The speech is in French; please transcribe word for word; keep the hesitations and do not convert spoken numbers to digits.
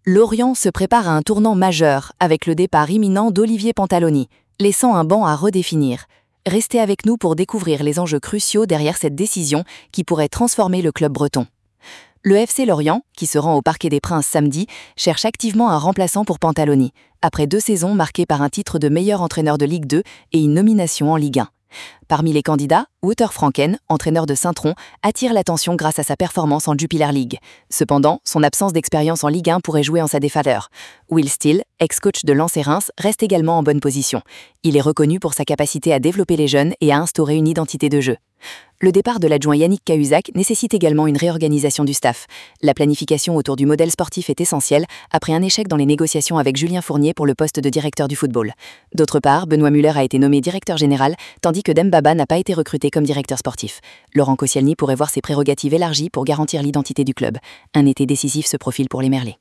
Lorient se prépare à un tournant majeur avec le départ imminent d'Olivier Pantaloni, laissant un banc à redéfinir. Restez avec nous pour découvrir les enjeux cruciaux derrière cette décision qui pourrait transformer le club breton. Le F C Lorient, qui se rend au Parquet des Princes samedi, cherche activement un remplaçant pour Pantaloni, après deux saisons marquées par un titre de meilleur entraîneur de Ligue deux et une nomination en Ligue un. Parmi les candidats, Wouter Franken, entraîneur de Saint-Tron, attire l'attention grâce à sa performance en Jupiler League. Cependant, son absence d'expérience en Ligue un pourrait jouer en sa défaveur. Will Steele, ex-coach de Lens et Reims, reste également en bonne position. Il est reconnu pour sa capacité à développer les jeunes et à instaurer une identité de jeu. Le départ de l'adjoint Yannick Cahuzac nécessite également une réorganisation du staff. La planification autour du modèle sportif est essentielle après un échec dans les négociations avec Julien Fournier pour le poste de directeur du football. D'autre part, Benoît Muller a été nommé directeur général, tandis que Dembaba n'a pas été recruté comme directeur sportif. Laurent Koscielny pourrait voir ses prérogatives élargies pour garantir l'identité du club. Un été décisif se profile pour les Merlets.